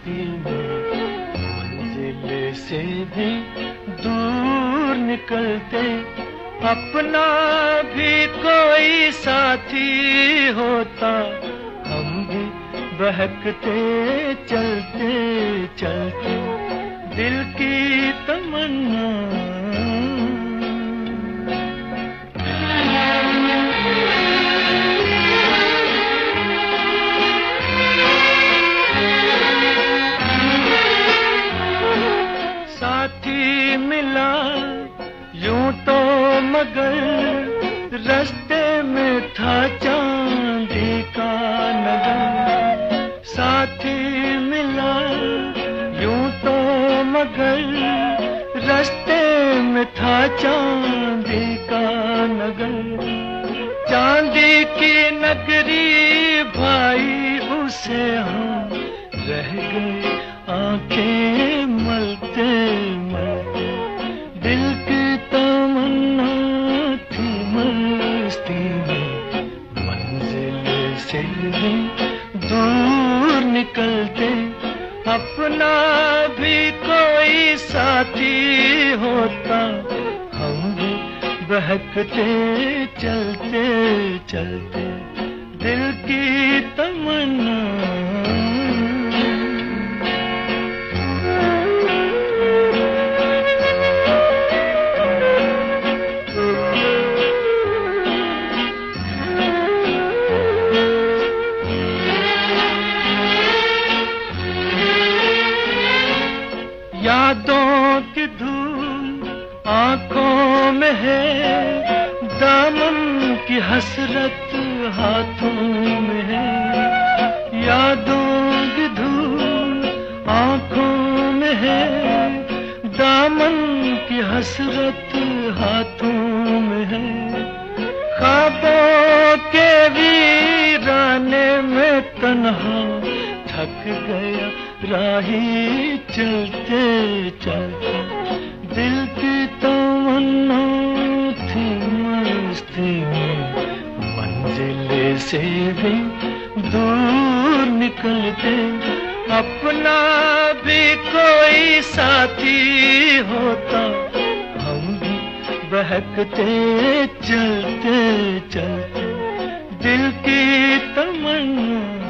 मस्ती में मंजिल से भी दूर निकलते, अपना भी कोई साथी होता, हम भी बहकते चलते चलते दिल की तमन्ना। साथी मिला यूं तो मगर रास्ते में था चांदी का नगर। साथी मिला यूं तो मगर रास्ते में था चांदी का नगर। चांदी की नगरी भाई उसे हम रह गए आंखें मलते मलते। दिल की तमन्ना थी मस्ती में मंजिल से भी दूर निकलते, अपना भी कोई साथी होता, हम भी बहकते चलते चलते दिल की तमन्ना। यादों की धूल आंखों में है, दामन की हसरत हाथों में है। यादों की धूल आंखों में है, दामन की हसरत हाथों में है। ख्वाबों के वीराने में तन्हा थक गया राही चलते चलते। दिल की तमन्ना थी मस्ती में मंजिल से भी दूर निकलते, अपना भी कोई साथी होता, हम भी बहकते चलते चलते दिल की तमन्ना।